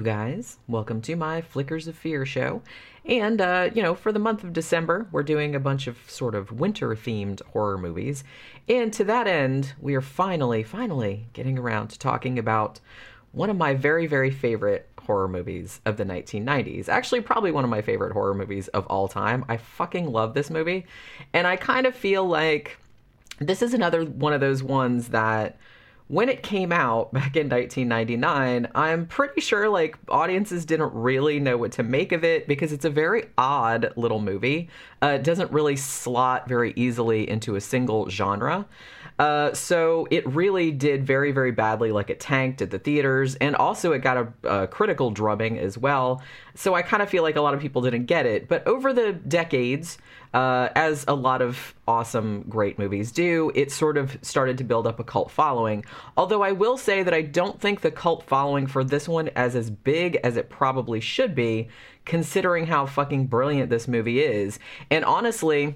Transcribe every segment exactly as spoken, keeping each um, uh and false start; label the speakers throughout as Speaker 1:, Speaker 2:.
Speaker 1: guys. Welcome to my Flickers of Fear show. And, uh, you know, for the month of December, we're doing a bunch of sort of winter-themed horror movies. And to that end, we are finally, finally getting around to talking about one of my very, very favorite horror movies of the nineteen nineties. Actually, probably one of my favorite horror movies of all time. I fucking love this movie. And I kind of feel like this is another one of those ones that when it came out back in nineteen ninety-nine, I'm pretty sure like audiences didn't really know what to make of it because it's a very odd little movie. Uh, it doesn't really slot very easily into a single genre. Uh, so it really did very, very badly. Like it tanked at the theaters, and also it got a, a critical drubbing as well. So I kind of feel like a lot of people didn't get it. But over the decades, uh, as a lot of awesome, great movies do, it sort of started to build up a cult following. Although I will say that I don't think the cult following for this one is as big as it probably should be, considering how fucking brilliant this movie is. And honestly,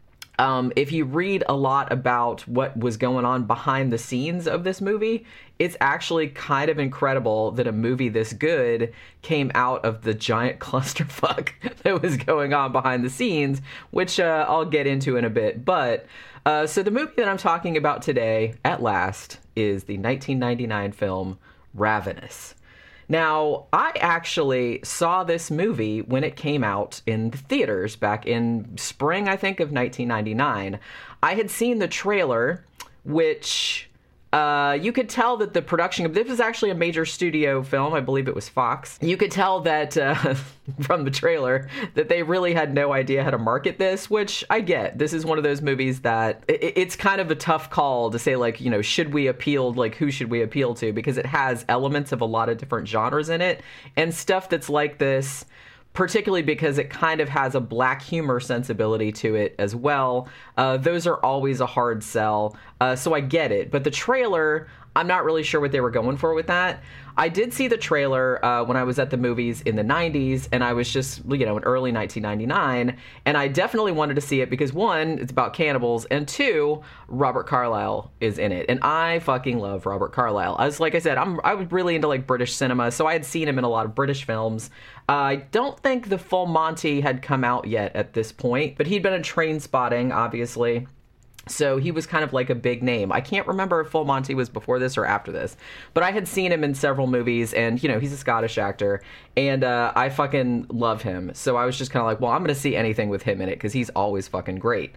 Speaker 1: Um, if you read a lot about what was going on behind the scenes of this movie, it's actually kind of incredible that a movie this good came out of the giant clusterfuck that was going on behind the scenes, which uh, I'll get into in a bit. But, uh, so the movie that I'm talking about today, at last, is the nineteen ninety-nine film Ravenous. Now, I actually saw this movie when it came out in the theaters back in spring, I think, of nineteen ninety-nine. I had seen the trailer, which uh, you could tell that the production of this was actually a major studio film. I believe it was Fox. You could tell that uh, from the trailer that they really had no idea how to market this, which I get. This is one of those movies that it, it's kind of a tough call to say, like, you know, should we appeal, like, who should we appeal to? Because it has elements of a lot of different genres in it, and stuff that's like this, particularly because it kind of has a black humor sensibility to it as well. Uh, those are always a hard sell, uh, so I get it. But the trailer, I'm not really sure what they were going for with that. I did see the trailer uh, when I was at the movies in the nineties, and I was just, you know, in early nineteen ninety-nine, and I definitely wanted to see it because, one, it's about cannibals, and two, Robert Carlyle is in it, and I fucking love Robert Carlyle. I was, like I said, I'm I was really into, like, British cinema, so I had seen him in a lot of British films. Uh, I don't think The Full Monty had come out yet at this point, but he'd been in Trainspotting, obviously. So he was kind of like a big name. I can't remember if Full Monty was before this or after this, but I had seen him in several movies, and, you know, he's a Scottish actor, and uh, I fucking love him. So I was just kind of like, well, I'm going to see anything with him in it, because he's always fucking great.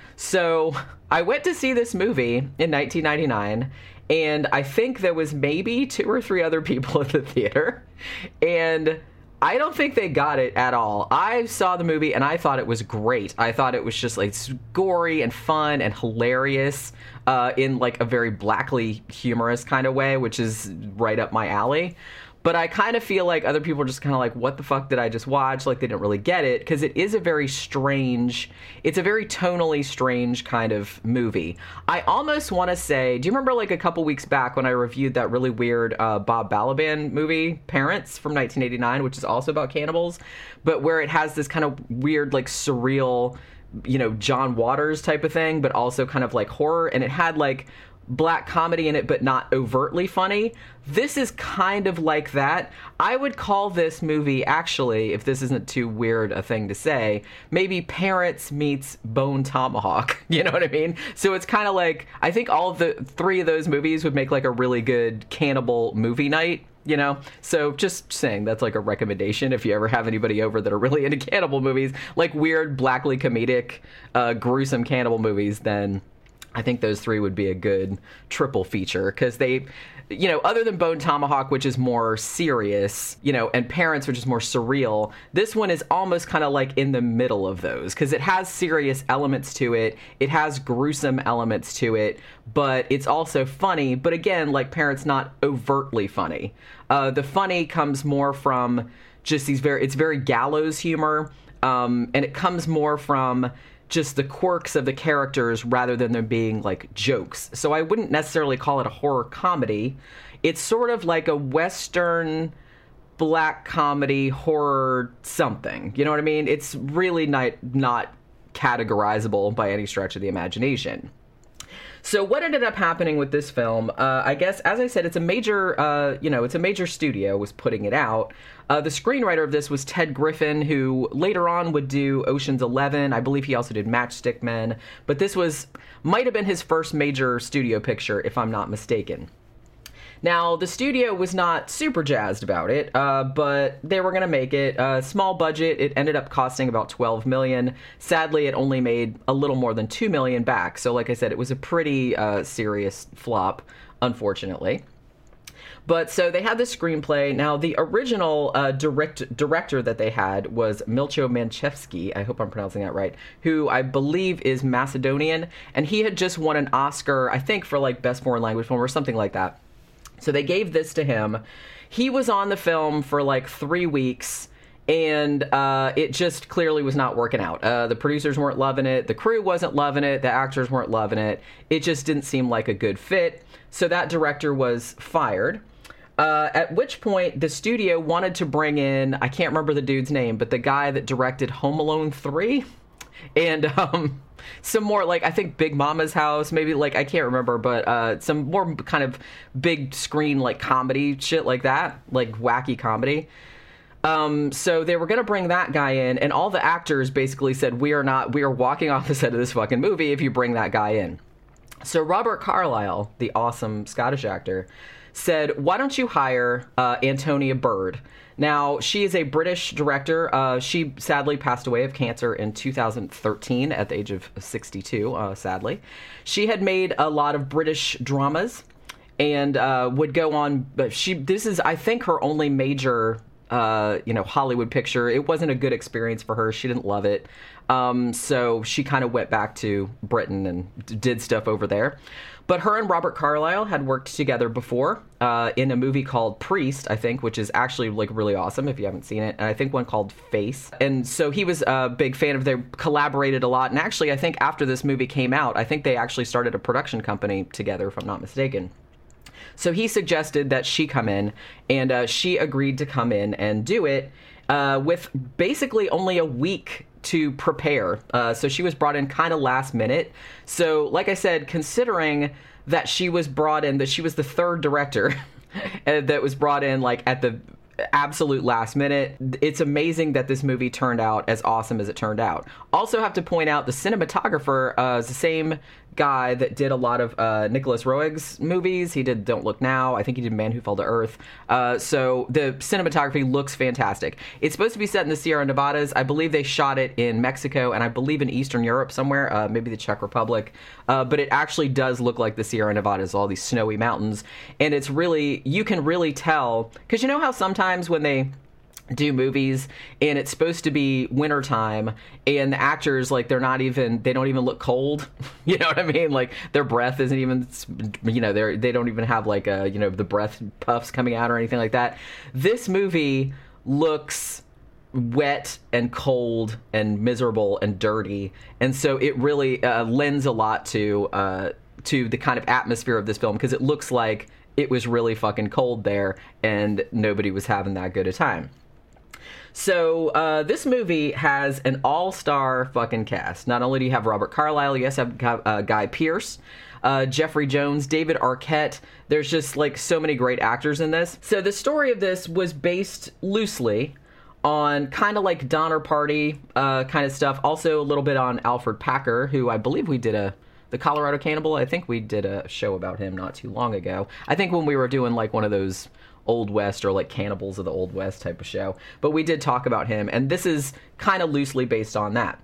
Speaker 1: So I went to see this movie in nineteen ninety-nine, and I think there was maybe two or three other people at the theater, and I don't think they got it at all. I saw the movie and I thought it was great. I thought it was just like gory and fun and hilarious uh, in like a very blackly humorous kind of way, which is right up my alley. But I kind of feel like other people are just kind of like, what the fuck did I just watch? Like, they didn't really get it, because it is a very strange, it's a very tonally strange kind of movie. I almost want to say, do you remember like a couple weeks back when I reviewed that really weird uh, Bob Balaban movie, Parents, from nineteen eighty-nine, which is also about cannibals, but where it has this kind of weird, like, surreal, you know, John Waters type of thing, but also kind of like horror, and it had like black comedy in it, but not overtly funny. This is kind of like that. I would call this movie, actually, if this isn't too weird a thing to say, maybe Parents meets Bone Tomahawk. You know what I mean? So it's kind of like, I think all of the three of those movies would make like a really good cannibal movie night. You know, so just saying, that's like a recommendation if you ever have anybody over that are really into cannibal movies, like weird, blackly comedic, uh, gruesome cannibal movies, then I think those three would be a good triple feature, because they, you know, other than Bone Tomahawk, which is more serious, you know, and Parents, which is more surreal, this one is almost kind of like in the middle of those, because it has serious elements to it, it has gruesome elements to it, but it's also funny, but again, like Parents, not overtly funny. Uh, the funny comes more from just these very, it's very gallows humor, um, and it comes more from just the quirks of the characters rather than them being like jokes. So I wouldn't necessarily call it a horror comedy. It's sort of like a Western black comedy horror something. You know what I mean? It's really not, not categorizable by any stretch of the imagination. So what ended up happening with this film, uh, I guess, as I said, it's a major, uh, you know, it's a major studio was putting it out. Uh, the screenwriter of this was Ted Griffin, who later on would do Ocean's Eleven. I believe he also did Matchstick Men. But this was, might have been his first major studio picture, if I'm not mistaken. Now, the studio was not super jazzed about it, uh, but they were going to make it. Uh, small budget. It ended up costing about twelve million dollars. Sadly, it only made a little more than two million dollars back. So, like I said, it was a pretty uh, serious flop, unfortunately. But so they had the screenplay. Now, the original uh, direct, director that they had was Milcho Manchevsky. I hope I'm pronouncing that right. Who I believe is Macedonian. And he had just won an Oscar, I think, for like Best Foreign Language Film or something like that. So they gave this to him. He was on the film for like three weeks, and uh, it just clearly was not working out. Uh, the producers weren't loving it. The crew wasn't loving it. The actors weren't loving it. It just didn't seem like a good fit. So that director was fired. Uh, at which point, the studio wanted to bring in, I can't remember the dude's name, but the guy that directed Home Alone three. And um, some more, like, I think Big Mama's House, maybe, like, I can't remember, but uh, some more kind of big screen, like, comedy shit like that, like, wacky comedy. Um, so they were going to bring that guy in, and all the actors basically said, we are not, we are walking off the set of this fucking movie if you bring that guy in. So Robert Carlyle, the awesome Scottish actor, said, why don't you hire uh, Antonia Bird? Now, she is a British director. Uh, she sadly passed away of cancer in two thousand thirteen at the age of sixty-two, uh, sadly. She had made a lot of British dramas and uh, would go on, but she, this is, I think, her only major, uh, you know, Hollywood picture. It wasn't a good experience for her. She didn't love it. Um, so she kind of went back to Britain and d- did stuff over there. But her and Robert Carlyle had worked together before uh, in a movie called Priest, I think, which is actually like really awesome if you haven't seen it. And I think one called Face. And so he was a big fan of, they collaborated a lot. And actually, I think after this movie came out, I think they actually started a production company together, if I'm not mistaken. So he suggested that she come in, and uh, she agreed to come in and do it uh, with basically only a week to prepare. Uh, so she was brought in kind of last minute. So, like I said, considering that she was brought in, that she was the third director that was brought in like at the absolute last minute, it's amazing that this movie turned out as awesome as it turned out. Also have to point out the cinematographer uh, is the same guy that did a lot of uh, Nicholas Roeg's movies. He did Don't Look Now. I think he did Man Who Fell to Earth. Uh, so the cinematography looks fantastic. It's supposed to be set in the Sierra Nevadas. I believe they shot it in Mexico, and I believe in Eastern Europe somewhere, uh, maybe the Czech Republic. Uh, but it actually does look like the Sierra Nevadas, all these snowy mountains. And it's really, you can really tell, because you know how sometimes when they do movies and it's supposed to be wintertime and the actors, like, they're not even, they don't even look cold. You know what I mean? Like, their breath isn't even, you know, they're, they don't even have like a, you know, the breath puffs coming out or anything like that. This movie looks wet and cold and miserable and dirty. And so it really uh, lends a lot to, uh, to the kind of atmosphere of this film, because it looks like it was really fucking cold there and nobody was having that good a time. So, uh, this movie has an all-star fucking cast. Not only do you have Robert Carlyle, you also have uh, Guy Pearce, uh, Jeffrey Jones, David Arquette. There's just, like, so many great actors in this. So, the story of this was based loosely on kind of like Donner Party uh, kind of stuff. Also, a little bit on Alfred Packer, who I believe we did a... The Colorado Cannibal, I think we did a show about him not too long ago. I think when we were doing, like, one of those Old West or like Cannibals of the Old West type of show. But we did talk about him, and this is kind of loosely based on that.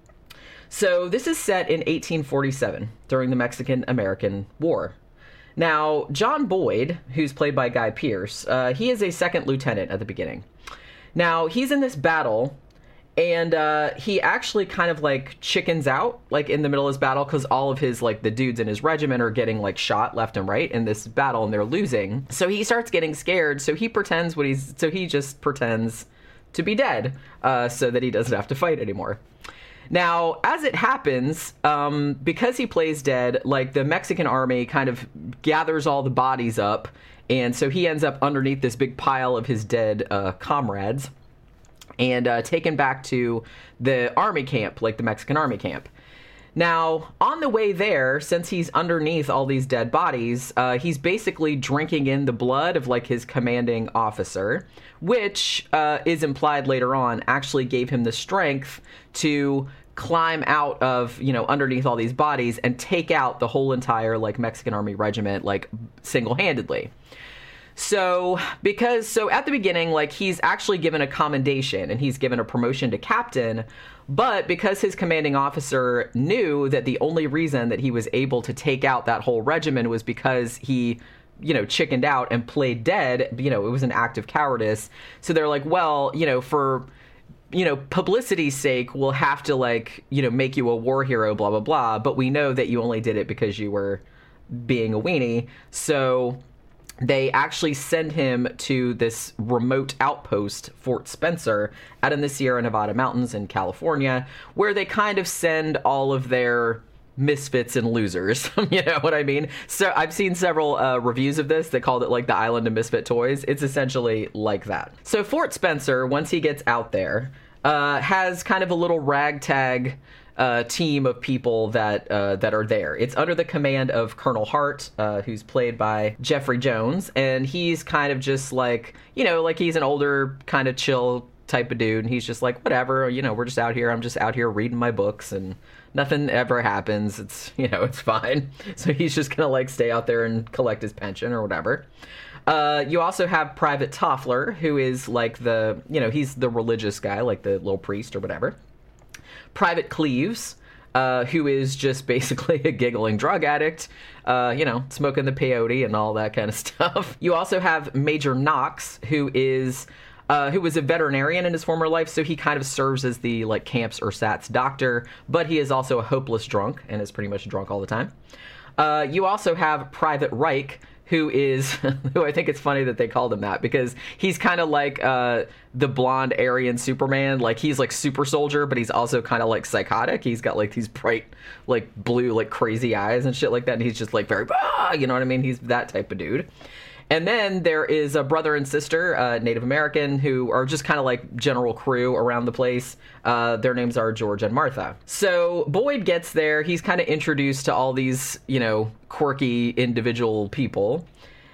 Speaker 1: So this is set in eighteen forty-seven during the Mexican-American War. Now, John Boyd, who's played by Guy Pearce, uh, he is a second lieutenant at the beginning. Now, he's in this battle, and uh, he actually kind of, like, chickens out, like, in the middle of his battle, because all of his, like, the dudes in his regiment are getting, like, shot left and right in this battle, and they're losing. So he starts getting scared, so he pretends what he's... So he just pretends to be dead, uh, so that he doesn't have to fight anymore. Now, as it happens, um, because he plays dead, like, the Mexican army kind of gathers all the bodies up, and so he ends up underneath this big pile of his dead uh, comrades, and uh, taken back to the army camp, like the Mexican army camp. Now, on the way there, since he's underneath all these dead bodies, uh, he's basically drinking in the blood of, like, his commanding officer, which uh, is implied later on actually gave him the strength to climb out of, you know, underneath all these bodies and take out the whole entire, like, Mexican Army regiment, like, single-handedly. So, because, so at the beginning, like, he's actually given a commendation and he's given a promotion to captain, but because his commanding officer knew that the only reason that he was able to take out that whole regiment was because he, you know, chickened out and played dead, you know, it was an act of cowardice. So they're like, well, you know, for, you know, publicity's sake, we'll have to, like, you know, make you a war hero, blah, blah, blah. But we know that you only did it because you were being a weenie. So they actually send him to this remote outpost, Fort Spencer, out in the Sierra Nevada mountains in California, where they kind of send all of their misfits and losers. You know what I mean? So I've seen several uh, reviews of this that called it like the Island of Misfit Toys. It's essentially like that. So Fort Spencer, once he gets out there, uh, has kind of a little ragtag Uh, team of people that uh, that are there. It's under the command of Colonel Hart, uh, who's played by Jeffrey Jones, and he's kind of just like, you know, like he's an older, kind of chill type of dude, and he's just like, whatever, you know, we're just out here, I'm just out here reading my books, and nothing ever happens, it's, you know, it's fine. So he's just gonna, like, stay out there and collect his pension or whatever. Uh, you also have Private Toffler, who is, like, the, you know, he's the religious guy, like the little priest or whatever. Private Cleaves, uh, who is just basically a giggling drug addict, uh, you know, smoking the peyote and all that kind of stuff. You also have Major Knox, who is, uh, who was a veterinarian in his former life, so he kind of serves as the, like, camp's or Sat's doctor, but he is also a hopeless drunk and is pretty much drunk all the time. Uh, you also have Private Reich, who is, who I think it's funny that they called him that, because he's kind of like uh, the blonde Aryan Superman. Like, he's like super soldier, but he's also kind of like psychotic. He's got like these bright, like blue, like crazy eyes and shit like that. And he's just like very, ah, you know what I mean? He's that type of dude. And then there is a brother and sister, uh, Native American, who are just kind of like general crew around the place. Uh, their names are George and Martha. So Boyd gets there. He's kind of introduced to all these, you know, quirky individual people.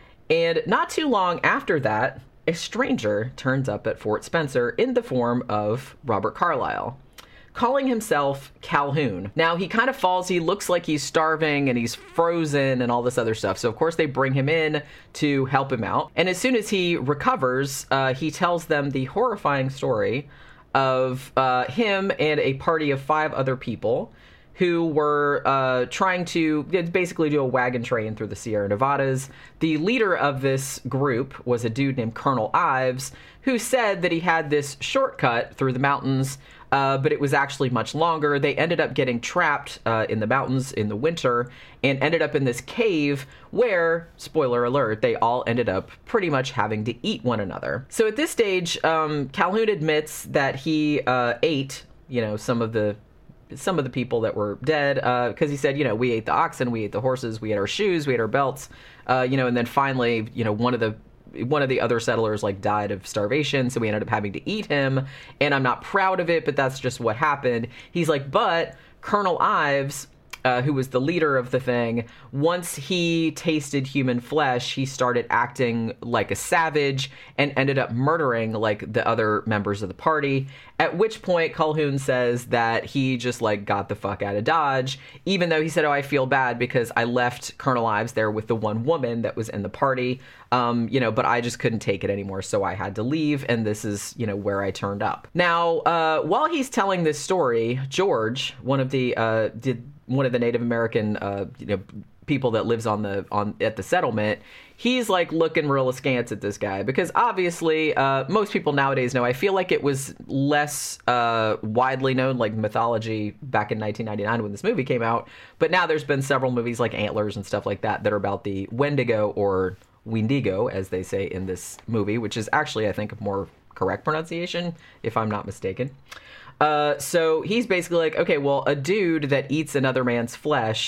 Speaker 1: And not too long after that, a stranger turns up at Fort Spencer in the form of Robert Carlyle, calling himself Calhoun. Now, he kind of falls, he looks like he's starving and he's frozen and all this other stuff. So, of course, they bring him in to help him out. And as soon as he recovers, uh, he tells them the horrifying story of uh, him and a party of five other people who were uh, trying to basically do a wagon train through the Sierra Nevadas. The leader of this group was a dude named Colonel Ives, who said that he had this shortcut through the mountains, uh, but it was actually much longer. They ended up getting trapped uh, in the mountains in the winter and ended up in this cave where, spoiler alert, they all ended up pretty much having to eat one another. So at this stage, um, Calhoun admits that he uh, ate, you know, some of the some of the people that were dead, because uh, he said, you know, we ate the oxen, we ate the horses, we ate our shoes, we ate our belts, uh, you know, and then finally, you know, one of the one of the other settlers, like, died of starvation, so we ended up having to eat him, and I'm not proud of it, but that's just what happened. He's like, but Colonel Ives, Uh, who was the leader of the thing, once he tasted human flesh, he started acting like a savage and ended up murdering, like, the other members of the party, at which point Calhoun says that he just, like, got the fuck out of Dodge, even though he said, oh, I feel bad because I left Colonel Ives there with the one woman that was in the party, um, you know, but I just couldn't take it anymore, so I had to leave, and this is, you know, where I turned up. Now, uh, while he's telling this story, George, one of the, uh, did... one of the Native American, uh, you know, people that lives on the on at the settlement, he's like looking real askance at this guy because obviously, uh, most people nowadays know. I feel like it was less uh, widely known, like mythology, back in nineteen ninety-nine when this movie came out. But now there's been several movies like Antlers and stuff like that that are about the Wendigo or Wendigo, as they say in this movie, which is actually, I think, a more correct pronunciation, if I'm not mistaken. Uh, so he's basically like, okay, well, a dude that eats another man's flesh,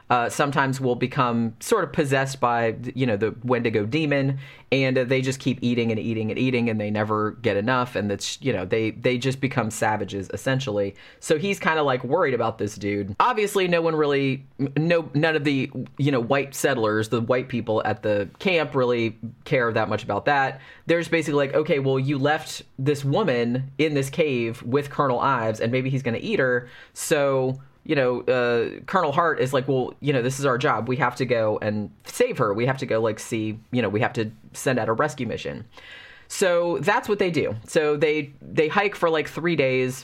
Speaker 1: uh, sometimes will become sort of possessed by, you know, the Wendigo demon, and uh, they just keep eating and eating and eating, and they never get enough, and that's, you know, they they just become savages essentially. So he's kind of like worried about this dude. Obviously, no one really, no none of the, you know, white settlers, the white people at the camp, really care that much about that. They're just basically like, okay, well, you left this woman in this cave with Colonel Ives, and maybe he's going to eat her, so, you know, uh, Colonel Hart is like, well, you know, this is our job. We have to go and save her. We have to go, like, see, you know, we have to send out a rescue mission. So that's what they do. So they they hike for, like, three days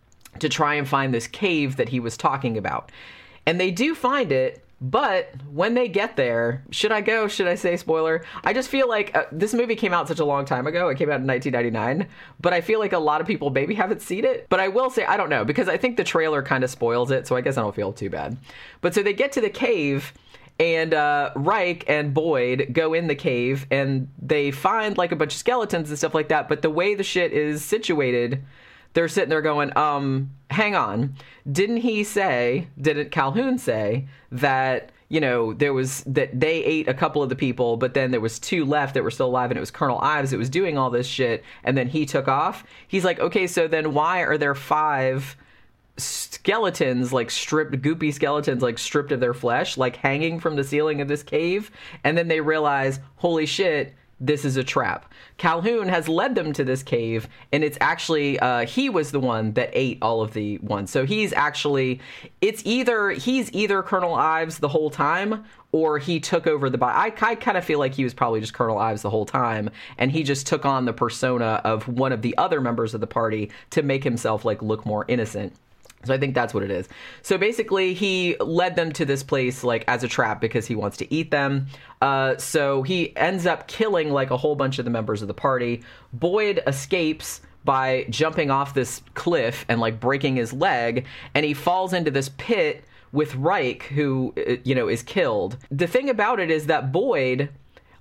Speaker 1: to try and find this cave that he was talking about. And they do find it, but when they get there, should I go? Should I say spoiler? I just feel like uh, this movie came out such a long time ago. It came out in nineteen ninety-nine, but I feel like a lot of people maybe haven't seen it. But I will say, I don't know, because I think the trailer kind of spoils it, so I guess I don't feel too bad. But so they get to the cave, and uh, Reich and Boyd go in the cave, and they find like a bunch of skeletons and stuff like that. But the way the shit is situated, they're sitting there going, um, hang on. Didn't he say, didn't Calhoun say that, you know, there was, that they ate a couple of the people, but then there was two left that were still alive, and it was Colonel Ives that was doing all this shit, and then he took off? He's like, okay, so then why are there five skeletons, like stripped, goopy skeletons, like stripped of their flesh, like hanging from the ceiling of this cave? And then they realize, holy shit, this is a trap. Calhoun has led them to this cave, and it's actually, uh, he was the one that ate all of the ones. So he's actually, it's either, he's either Colonel Ives the whole time, or he took over the body. I, I kind of feel like he was probably just Colonel Ives the whole time, and he just took on the persona of one of the other members of the party to make himself, like, look more innocent. So I think that's what it is. So basically, he led them to this place, like, as a trap because he wants to eat them. Uh, so he ends up killing, like, a whole bunch of the members of the party. Boyd escapes by jumping off this cliff and, like, breaking his leg, and he falls into this pit with Reich, who, you know, is killed. The thing about it is that Boyd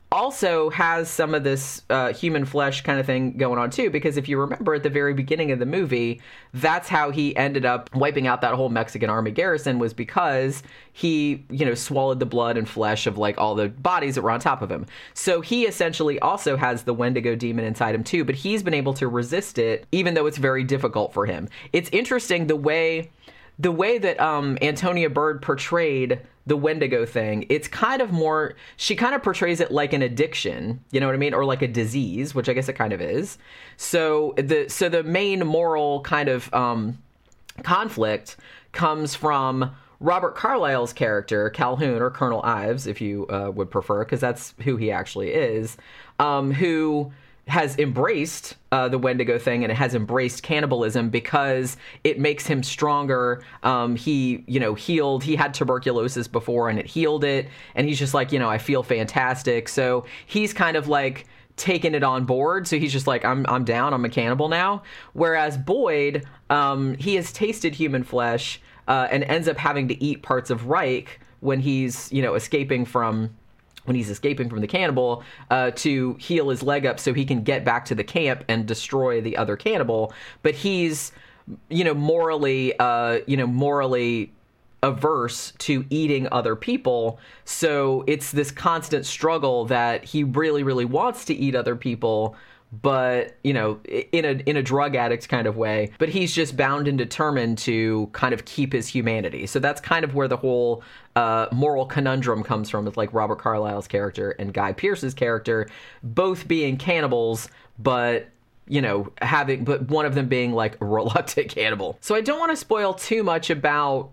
Speaker 1: also has some of this uh, human flesh kind of thing going on too, because if you remember at the very beginning of the movie, that's how he ended up wiping out that whole Mexican army garrison, was because he, you know, swallowed the blood and flesh of like all the bodies that were on top of him. So he essentially also has the Wendigo demon inside him too, but he's been able to resist it, even though it's very difficult for him. It's interesting the way the way that um, Antonia Bird portrayed the Wendigo thing. It's kind of more, she kind of portrays it like an addiction, you know what I mean? Or like a disease, which I guess it kind of is. So the, so the main moral kind of um, conflict comes from Robert Carlyle's character, Calhoun, or Colonel Ives, if you uh, would prefer, because that's who he actually is, um, who has embraced uh, the Wendigo thing, and it has embraced cannibalism because it makes him stronger. Um, he, you know, healed, he had tuberculosis before and it healed it. And he's just like, you know, I feel fantastic. So he's kind of like taken it on board. So he's just like, I'm, I'm down. I'm a cannibal now. Whereas Boyd, um, he has tasted human flesh uh, and ends up having to eat parts of Reich when he's, you know, escaping from when he's escaping from the cannibal, uh, to heal his leg up so he can get back to the camp and destroy the other cannibal. But he's, you know, morally, uh, you know, morally averse to eating other people. So it's this constant struggle that he really, really wants to eat other people, but, you know, in a in a drug addict kind of way. But he's just bound and determined to kind of keep his humanity. So that's kind of where the whole uh, moral conundrum comes from, with like Robert Carlyle's character and Guy Pearce's character, both being cannibals, but, you know, having, but one of them being like a reluctant cannibal. So I don't want to spoil too much about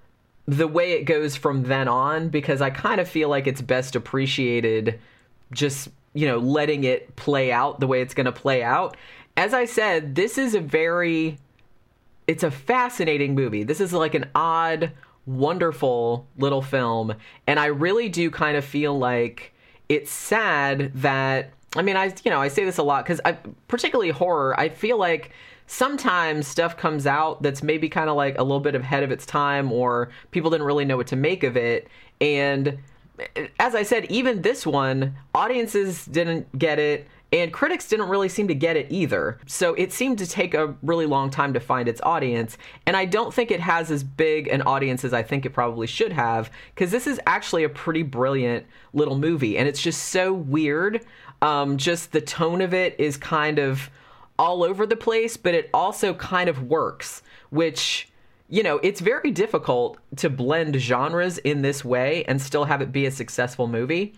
Speaker 1: the way it goes from then on, because I kind of feel like it's best appreciated just, you know, letting it play out the way it's going to play out. As I said, this is a very, it's a fascinating movie. This is like an odd, wonderful little film. And I really do kind of feel like it's sad that, I mean, I, you know, I say this a lot because I, particularly horror, I feel like sometimes stuff comes out that's maybe kind of like a little bit ahead of its time, or people didn't really know what to make of it. And as I said, even this one, audiences didn't get it, And critics didn't really seem to get it either. So it seemed to take a really long time to find its audience. And I don't think it has as big an audience as I think it probably should have, because this is actually a pretty brilliant little movie. And it's just so weird. Um, just the tone of it is kind of all over the place, but it also kind of works, which, you know, it's very difficult to blend genres in this way and still have it be a successful movie.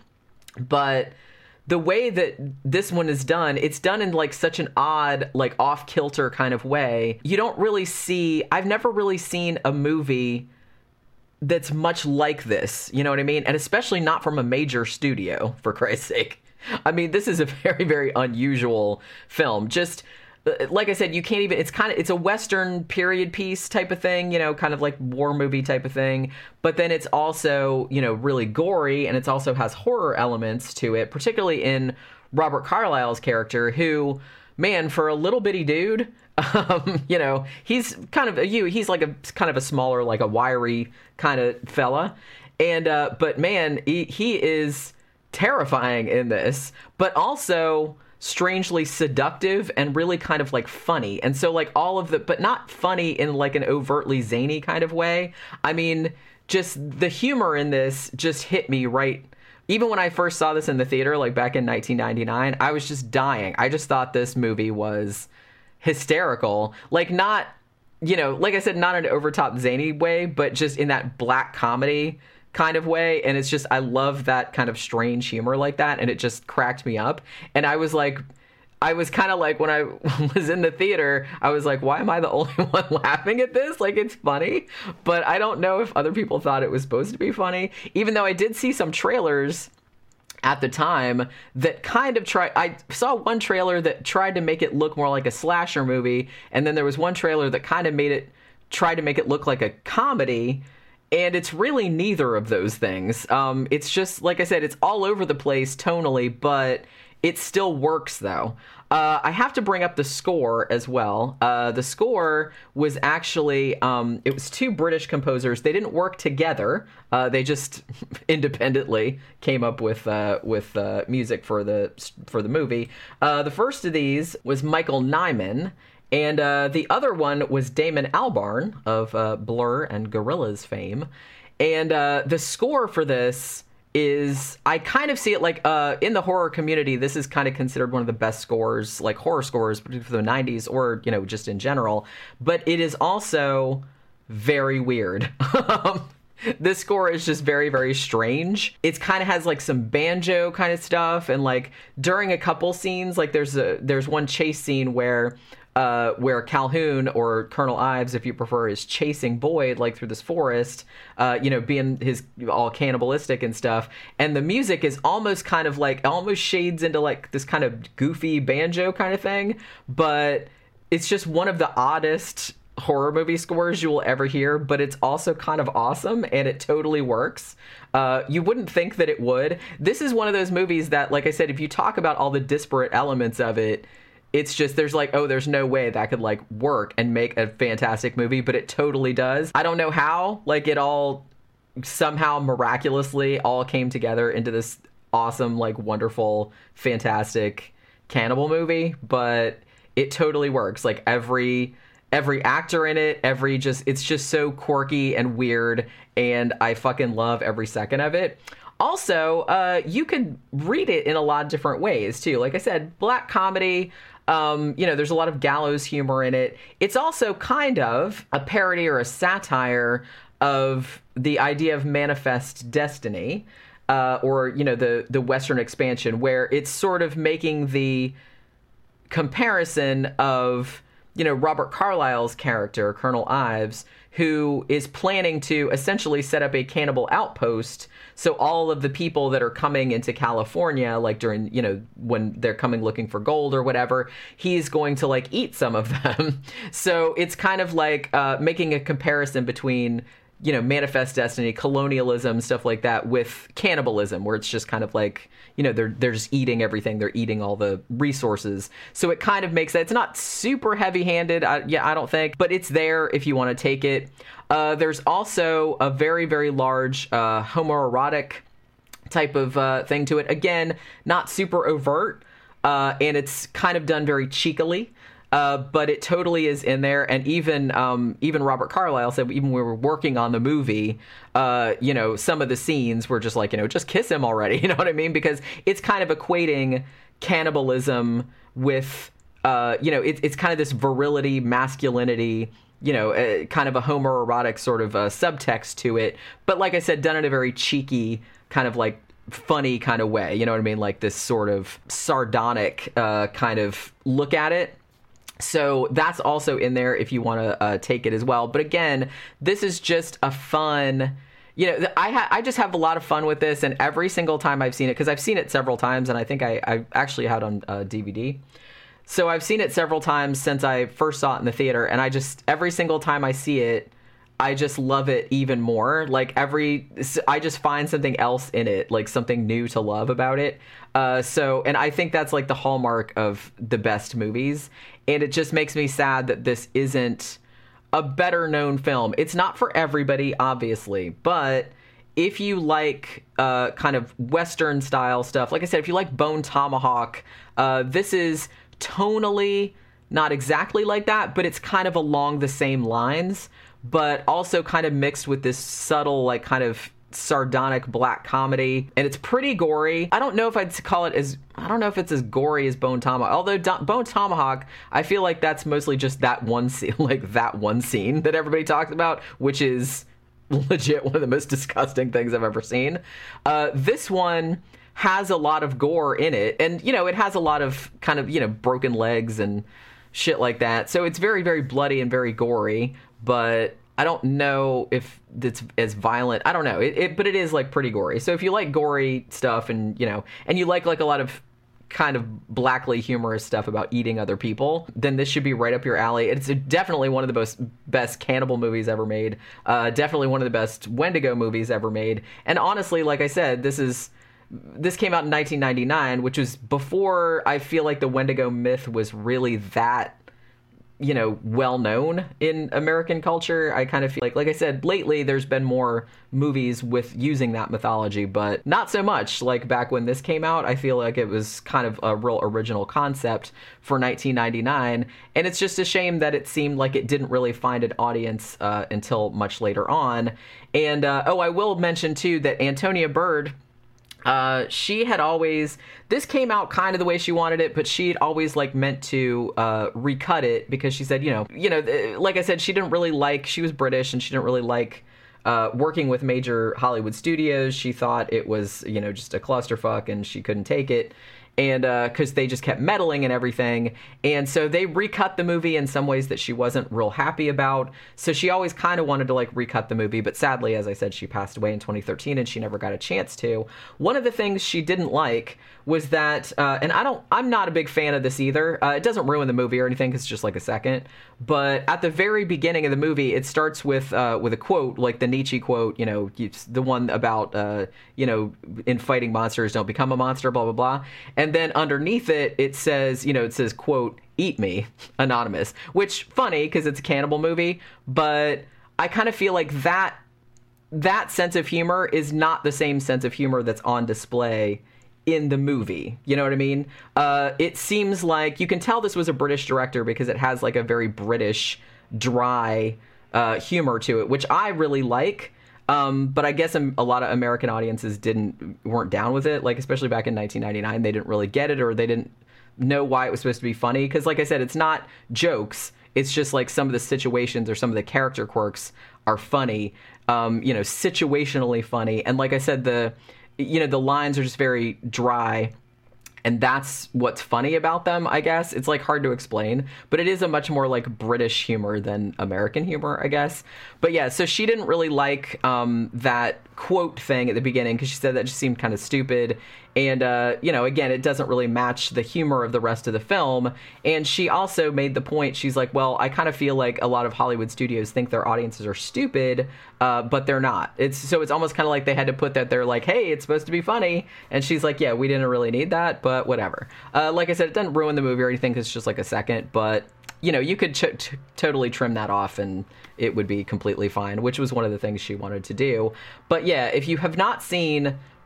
Speaker 1: But the way that this one is done, it's done in like such an odd, like off-kilter kind of way. You don't really see, I've never really seen a movie that's much like this, you know what I mean? And especially not from a major studio, for Christ's sake. I mean, this is a very, very unusual film. Just, like I said, you can't even, it's kind of, it's a Western period piece type of thing, you know, kind of like war movie type of thing. But then it's also, you know, really gory, and it also has horror elements to it, particularly in Robert Carlyle's character, who, man, for a little bitty dude, um, you know, he's kind of, you, he's like a, kind of a smaller, like a wiry kind of fella. And, uh, but man, he, he is terrifying in this, but also strangely seductive and really kind of like funny. And so like all of the, but not funny in like an overtly zany kind of way. I mean, just the humor in this just hit me right. Even when I first saw this in the theater, like back in nineteen ninety-nine, I was just dying. I just thought this movie was hysterical. Like not, you know, like I said, not in an overtop zany way, but just in that black comedy kind of way. And it's just, I love that kind of strange humor like that, and it just cracked me up. And I was like, I was kind of like, when I was in the theater, I was like, why am I the only one laughing at this? Like, it's funny, but I don't know if other people thought it was supposed to be funny, even though I did see some trailers at the time that kind of tried, I saw one trailer that tried to make it look more like a slasher movie, and then there was one trailer that kind of made it, tried to make it look like a comedy. And it's really neither of those things. Um, it's just, like I said, it's all over the place tonally, but it still works, though. Uh, I have to bring up the score as well. Uh, the score was actually, um, it was two British composers. They didn't work together. Uh, they just independently came up with uh, with uh, music for the for the movie. Uh, the first of these was Michael Nyman. And uh, the other one was Damon Albarn of uh, Blur and Gorillaz fame. And uh, the score for this is, I kind of see it like uh, in the horror community, this is kind of considered one of the best scores, like horror scores, particularly for the nineties, or, you know, just in general. But it is also very weird. This score is just very, very strange. It kind of has like some banjo kind of stuff. And like during a couple scenes, like there's a there's one chase scene where Uh, where Calhoun, or Colonel Ives, if you prefer, is chasing Boyd like through this forest, uh, you know, being his all cannibalistic and stuff. And the music is almost kind of like, almost shades into like this kind of goofy banjo kind of thing. But it's just one of the oddest horror movie scores you will ever hear, but it's also kind of awesome, and it totally works. Uh, you wouldn't think that it would. This is one of those movies that, like I said, if you talk about all the disparate elements of it, it's just, there's like, oh, there's no way that could like work and make a fantastic movie, but it totally does. I don't know how, like it all somehow miraculously all came together into this awesome, like wonderful, fantastic cannibal movie, but it totally works. Like every, every actor in it, every just, it's just so quirky and weird, and I fucking love every second of it. Also, uh, you could read it in a lot of different ways too. Like I said, black comedy. Um, you know, there's a lot of gallows humor in it. It's also kind of a parody or a satire of the idea of manifest destiny, uh, or, you know, the, the Western expansion, where it's sort of making the comparison of, you know, Robert Carlyle's character, Colonel Ives, who is planning to essentially set up a cannibal outpost. So all of the people that are coming into California, like during, you know, when they're coming looking for gold or whatever, he's going to like eat some of them. So it's kind of like uh, making a comparison between, you know, manifest destiny, colonialism, stuff like that, with cannibalism, where it's just kind of like, you know, they're they're just eating everything. They're eating all the resources. So it kind of makes that, it's not super heavy-handed, I, yeah, I don't think, but it's there if you want to take it. Uh, there's also a very, very large uh, homoerotic type of uh, thing to it. Again, not super overt, uh, and it's kind of done very cheekily. Uh, but it totally is in there, and even um, even Robert Carlyle said even when we were working on the movie, uh, you know, some of the scenes were just like, you know, just kiss him already, you know what I mean? Because it's kind of equating cannibalism with, uh, you know, it, it's kind of this virility, masculinity, you know, uh, kind of a homoerotic sort of uh, subtext to it. But like I said, done in a very cheeky, kind of like funny kind of way, you know what I mean? Like this sort of sardonic uh, kind of look at it. So that's also in there if you want to uh, take it as well. But again, this is just a fun, you know, I ha- I just have a lot of fun with this. And every single time I've seen it, because I've seen it several times, and I think I, I actually had it on uh, D V D. So I've seen it several times since I first saw it in the theater. And I just, every single time I see it, I just love it even more. Like every, I just find something else in it, like something new to love about it. Uh, so, and I think that's like the hallmark of the best movies. And it just makes me sad that this isn't a better known film. It's not for everybody, obviously, but if you like uh, kind of Western style stuff, like I said, if you like Bone Tomahawk, uh, this is tonally not exactly like that, but it's kind of along the same lines, but also kind of mixed with this subtle, like kind of sardonic black comedy, and it's pretty gory. I don't know if I'd call it as, I don't know if it's as gory as Bone Tomahawk, although Do- Bone Tomahawk, I feel like that's mostly just that one scene, like that one scene that everybody talks about, which is legit one of the most disgusting things I've ever seen. Uh, this one has a lot of gore in it, and, you know, it has a lot of kind of, you know, broken legs and shit like that, so it's very, very bloody and very gory, but I don't know if it's as violent. I don't know. It, it, but it is like pretty gory. So if you like gory stuff and, you know, and you like like a lot of kind of blackly humorous stuff about eating other people, then this should be right up your alley. It's definitely one of the most best cannibal movies ever made. Uh, definitely one of the best Wendigo movies ever made. And honestly, like I said, this is this came out in nineteen ninety-nine, which was before I feel like the Wendigo myth was really that, you know, well known in American culture. I kind of feel like, like I said, lately there's been more movies with using that mythology, but not so much. Like back when this came out, I feel like it was kind of a real original concept for nineteen ninety-nine. And it's just a shame that it seemed like it didn't really find an audience uh, until much later on. And, uh, oh, I will mention too that Antonia Bird, Uh, she had always, this came out kind of the way she wanted it, but she'd always like meant to, uh, recut it because she said, you know, you know, like I said, she didn't really like, she was British and she didn't really like, uh, working with major Hollywood studios. She thought it was, you know, just a clusterfuck and she couldn't take it. And uh, because they just kept meddling and everything. And so they recut the movie in some ways that she wasn't real happy about. So she always kind of wanted to like recut the movie. But sadly, as I said, she passed away in twenty thirteen and she never got a chance to. One of the things she didn't like was that, uh, and I don't, I'm not a big fan of this either. Uh, it doesn't ruin the movie or anything because it's just like a second. But at the very beginning of the movie, it starts with uh, with a quote, like the Nietzsche quote, you know, the one about, uh, you know, in fighting monsters, don't become a monster, blah, blah, blah. And then underneath it, it says, you know, it says, quote, eat me, anonymous, which funny because it's a cannibal movie. But I kind of feel like that that sense of humor is not the same sense of humor that's on display in the movie. You know what I mean? Uh, it seems like you can tell this was a British director because it has like a very British, dry uh, humor to it, which I really like. Um, but I guess a, a lot of American audiences didn't weren't down with it. Like especially back in nineteen ninety-nine, they didn't really get it or they didn't know why it was supposed to be funny. Because like I said, it's not jokes. It's just like some of the situations or some of the character quirks are funny. Um, you know, situationally funny. And like I said, the you know, the lines are just very dry, and that's what's funny about them, I guess. It's, like, hard to explain, but it is a much more, like, British humor than American humor, I guess. But, yeah, so she didn't really like um, that quote thing at the beginning because she said that just seemed kind of stupid. And, uh, you know, again, it doesn't really match the humor of the rest of the film. And she also made the point, she's like, well, I kind of feel like a lot of Hollywood studios think their audiences are stupid, uh, but they're not. It's so it's almost kind of like they had to put that they're like, hey, it's supposed to be funny. And she's like, yeah, we didn't really need that, but whatever. Uh, like I said, it doesn't ruin the movie or anything because it's just like a second, but you know, you could ch- t- totally trim that off and it would be completely fine, which was one of the things she wanted to do. But yeah, if you have not seen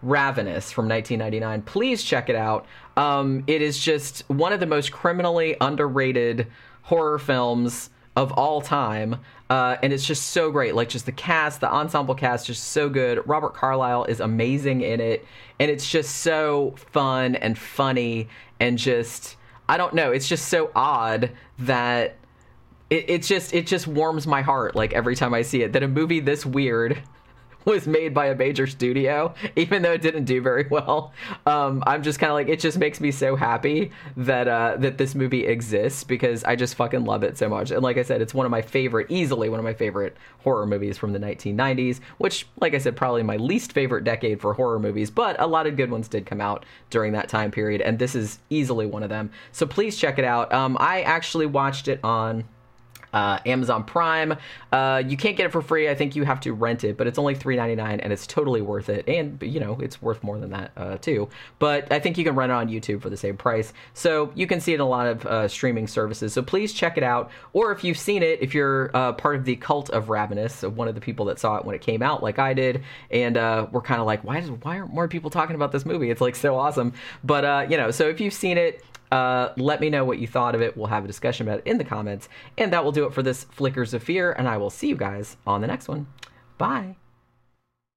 Speaker 1: Ravenous from nineteen ninety-nine. Please check it out. Um, it is just one of the most criminally underrated horror films of all time. Uh, and it's just so great. Like, just the cast, the ensemble cast, just so good. Robert Carlyle is amazing in it. And it's just so fun and funny and just, I don't know, it's just so odd that it, it just it just warms my heart, like, every time I see it, that a movie this weird was made by a major studio, even though it didn't do very well. Um, I'm just kind of like, it just makes me so happy that uh, that this movie exists, because I just fucking love it so much. And like I said, it's one of my favorite, easily one of my favorite horror movies from the nineteen nineties, which, like I said, probably my least favorite decade for horror movies, but a lot of good ones did come out during that time period, and this is easily one of them. So please check it out. Um, I actually watched it on Uh, Amazon Prime. Uh, you can't get it for free. I think you have to rent it, but it's only three ninety-nine, and it's totally worth it. And, you know, it's worth more than that, uh, too. But I think you can rent it on YouTube for the same price. So you can see it in a lot of uh, streaming services. So please check it out. Or if you've seen it, if you're uh, part of the cult of Ravenous, so one of the people that saw it when it came out, like I did, and uh, we're kind of like, why, does, why aren't more people talking about this movie? It's, like, so awesome. But, uh, you know, so if you've seen it, Uh, let me know what you thought of it. We'll have a discussion about it in the comments. And that will do it for this Flickers of Fear, and I will see you guys on the next one. Bye.